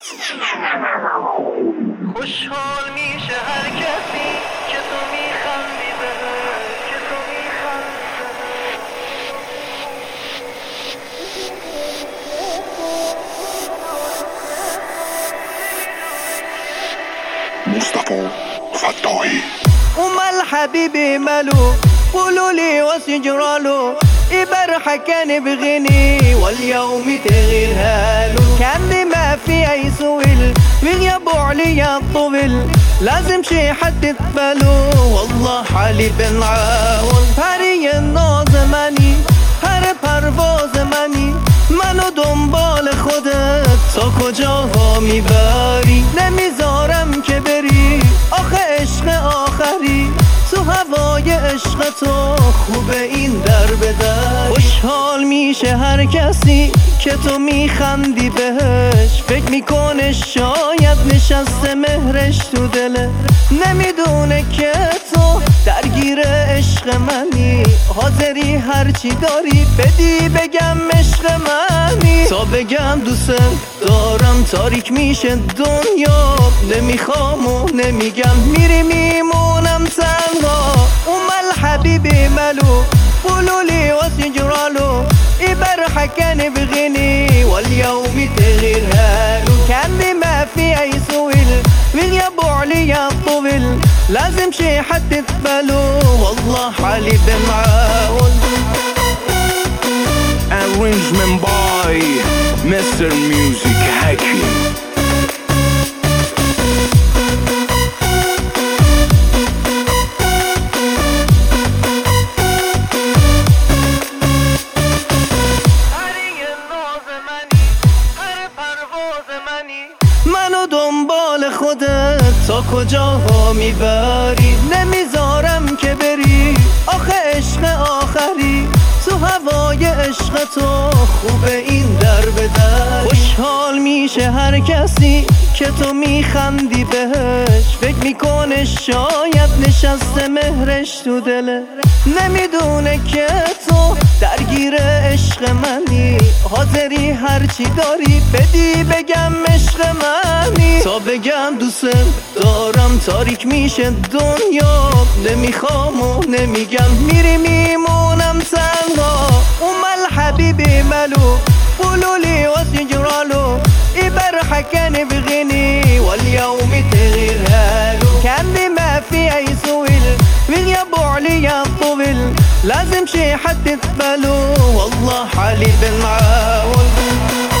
خوشحال میشه هر کسی که تو میخندی بهش، که تو میخندی. مصطفى فتاحي وما الحبيب ماله قولوا لي وسجراله يبرح كان بغني واليوم تغير هاله كان ما في اي سويل ويغيبوا عليا الطول لازم شي حد يقبله والله حالي بن عاون هري النازماني هر پرواز منی منو دنبال خودت تا کجاها میبری نمیذارم که بری آخه عشق آخری تو هوای عشق تو خوبه این در به در خوشحال میشه هر کسی که تو میخندی بهش فکر میکنه شاید نشسته مهرش تو دله نمیدونه که تو درگیر عشق منی حاضری هرچی داری بدی بگم عشق منی تا بگم دوست دارم تاریک میشه دنیا نمیخوام و نمیگم میری میمونم تنها اومل حبیبی ملو قولوا لي وسجراله يبرح كان بغني واليوم تغير هاله كان بما في اي سويل ويغيبوا عليا الطول لازم شي حد يقبله والله حالي بمعاون. Arrangement by Mr. Music Hakim. منو دنبال خودت تا کجاها میبری نمیذارم که بری آخه عشق آخری تو هوای عشق تو خوبه این در به در خوشحال میشه هر کسی که تو میخندی بهش فکر میکنه شاید نشسته مهرش تو دله نمیدونه که تو درگیر عشق منی حاضری هرچی داری بدی بگم عشق منی تا بگم دوست دارم تاریک میشه دنیا نمیخوام و نمیگم میری میمونم تنها اومل حبیبی ملو قولوا لي وسجراله يبرح كان بغني واليوم تغير هاله كان بما في اي سويل ويغيبوا عليا الطول لازم شي حد يقبله والله حالي بالمعاون.